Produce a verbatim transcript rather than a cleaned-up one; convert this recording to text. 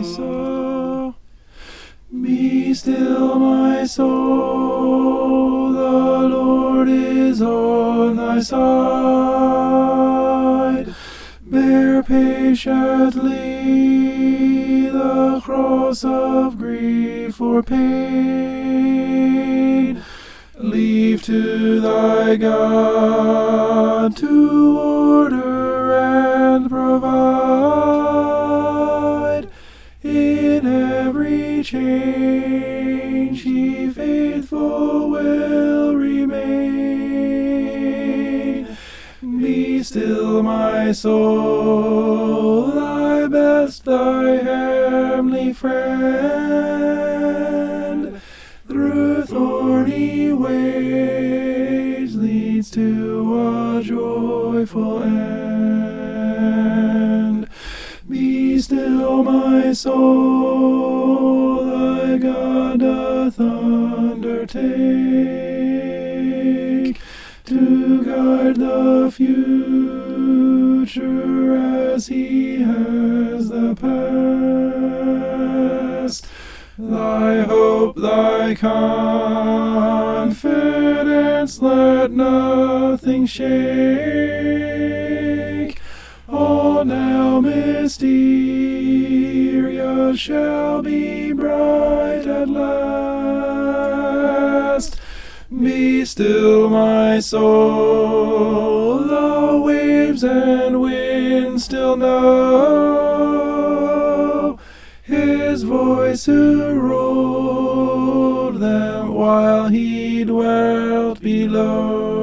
soul. Be still, my soul, the Lord is on thy side. Bear patiently the cross of grief or pain. Leave to thy God to order and provide. In every change he faithful will remain. Be still, my soul, thy best, thy heavenly friend, through thorny ways leads to a joyful end. Be still, my soul, thy God doth undertake to guide the future as he has the past. Thy hope, thy confidence, let nothing shake. All now mysterious shall be bright at last. Be still, my soul, the waves and winds still know his voice who rolled them while he dwelt below.